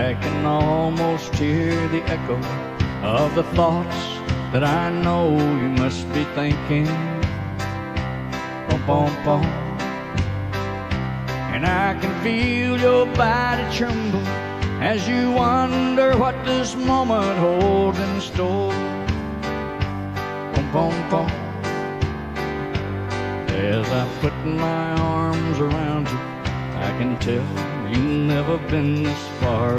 I can almost hear the echo of the thoughts that I know you must be thinking. Bum, bum, bum. And I can feel your body tremble as you wonder what this moment holds in store. Bum, bum, bum. As I put my arms around you, I can tell you've never been this far